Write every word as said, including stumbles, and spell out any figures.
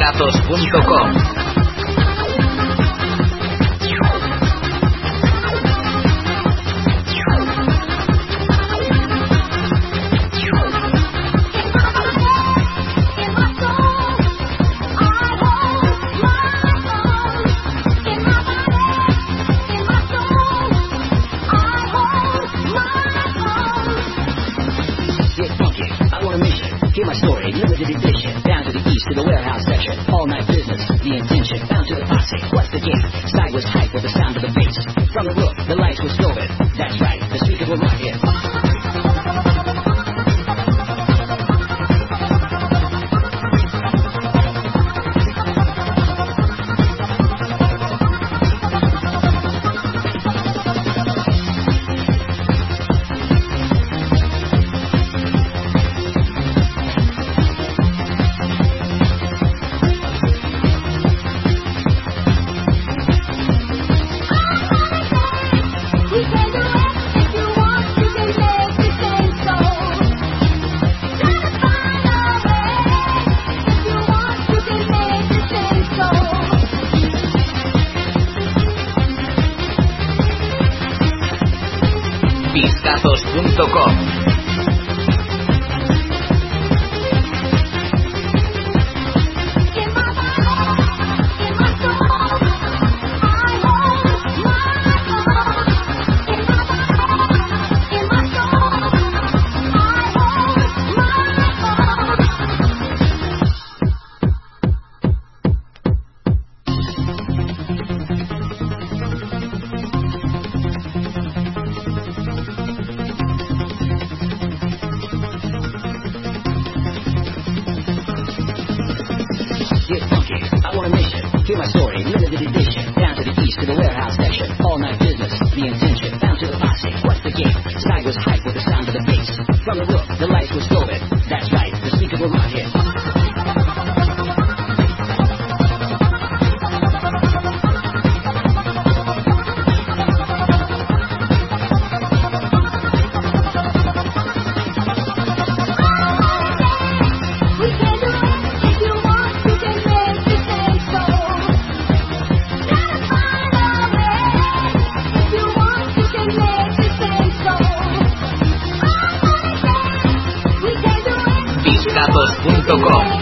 Bizdatos punto com. Hear my story, limited edition. Down to the east to the warehouse section. All night business, the intention. Bound to the posse, what's the game? Side was hype with the sound of the bass. From the roof, the lights were stolen. That's right, the speakers were right here. Bizdatos punto com. Get funky, I want a mission. Hear my story, limited edition. Down to the east to the warehouse section. All night business, the intention. Bound to the posse, what's the game? Side was hype with the sound of the bass. From the roof, the lights were stolen. That's right, the speakers were right here. Bizdatos punto com.